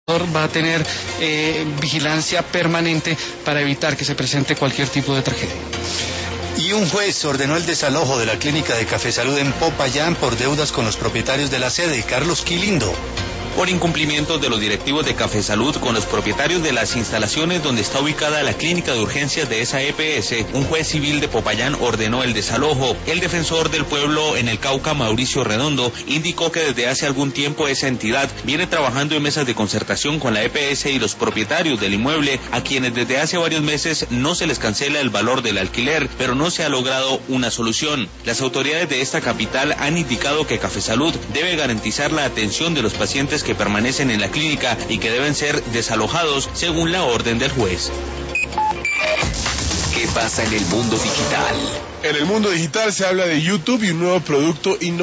va a tener vigilancia permanente para evitar que se presente cualquier tipo de tragedia. Y un juez ordenó el desalojo de la clínica de Café Salud en Popayán por deudas con los propietarios de la sede. Carlos Quilindo. Por incumplimiento de los directivos de Café Salud con los propietarios de las instalaciones donde está ubicada la clínica de urgencias de esa EPS, un juez civil de Popayán ordenó el desalojo. El defensor del pueblo en el Cauca, Mauricio Redondo, indicó que desde hace algún tiempo esa entidad viene trabajando en mesas de concertación con la EPS y los propietarios del inmueble, a quienes desde hace varios meses no se les cancela el valor del alquiler, pero no se ha logrado una solución. Las autoridades de esta capital han indicado que Café Salud debe garantizar la atención de los pacientes que permanecen en la clínica y que deben ser desalojados según la orden del juez. ¿Qué pasa en el mundo digital? En el mundo digital se habla de YouTube y un nuevo producto innovador